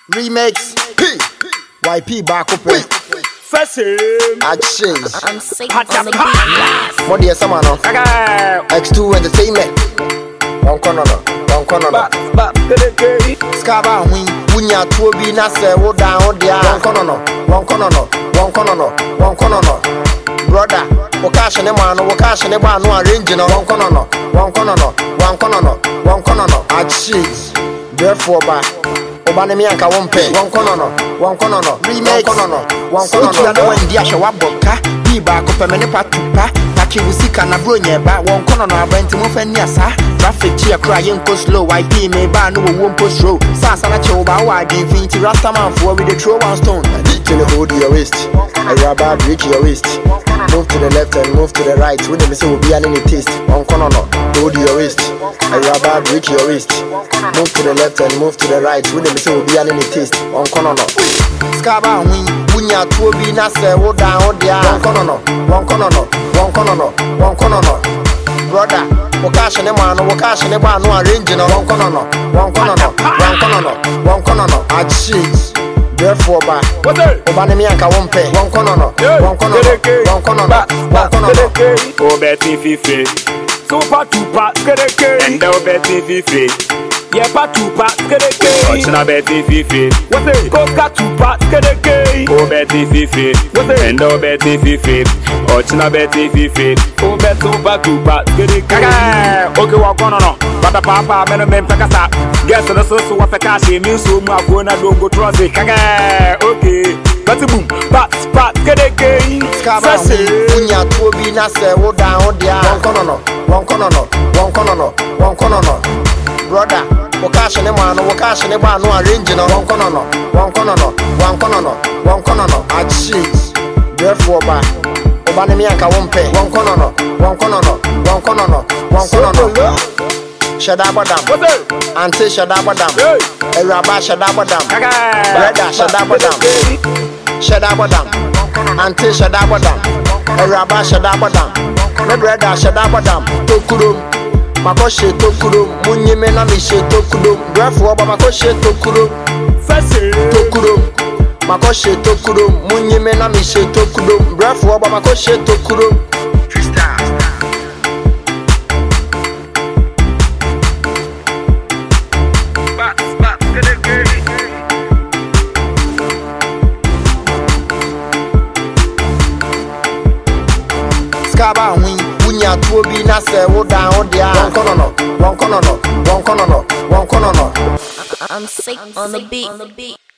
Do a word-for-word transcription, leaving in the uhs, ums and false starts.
Remix Y P back up. First Action. I'm sick on the beat. What do you say, man? X two Entertainment. One corner, one corner. Skaba win. Wunya two be na say wo down there. One corner, one corner, one corner, one corner. Brother, wakash ne man, wakash ne ba no arrange no. One corner, one corner, one corner, one corner. Action. Therefore, ba. Obane mi anka wonpe won kono no won kono no remake kono no won kono no na wen dia hwe waboka bi ba ko pemene patupa paki usika na bro nyeba won kono no abenti mo fa ni asa traffic chia kra yen ko slow Y P me ba no wo post row sa sa na che oba wa den finti rastaman for we dey throw one stone till hold your waist I rubber break your waist move to the left and move to the right when me say we be an any taste won kono no hold your waist I rubber break your waist move to the left and move to the right when me say we be an any taste won kono no skaba win wunya two bi na say wo down there won kono no won kono no won kono no won kono no brother wakash ne man wakash ne ba no arrange no won kono no won kono no won kono no won kono no achi therefore ba obane mi anka wonpe won kono no won kono no won kono no won kono no o beti fifi super tupa skedeke and o beti fifi yeah pa tupa skedeke ochina beti fifi koka tupa skedeke o beti fifi and o beti fifi ochina beti fifi o beti tupa tupa skedeke okay wa kono no bada papa meno mem takasa guess the so so wa feka she mi so mu agona dongo troze kaga okay but boom pat pat skedeke skaba unya two bi na say wo down there won kono no won kono no won kono no won kono no brother wakash ne man wakash ne ba no arrange no won kono no won kono no won kono no won kono no achi therefore ba obane mi anka wonpe won kono no won kono no won kono no won kono no shada badam ante shada badam eraba shada badam brother shada badam shada badam ante shada badam eraba shada badam me brother shada badam tokurum makoshe tokurum munyime na mi she tokurum therefore ba makoshe tokurum fese tokurum makoshe tokurum munyime na mi she tokurum therefore ba makoshe tokurum skaba win wunya two bi na say wo down there won kono no won kono no won kono no won kono no I'm sick on the beat.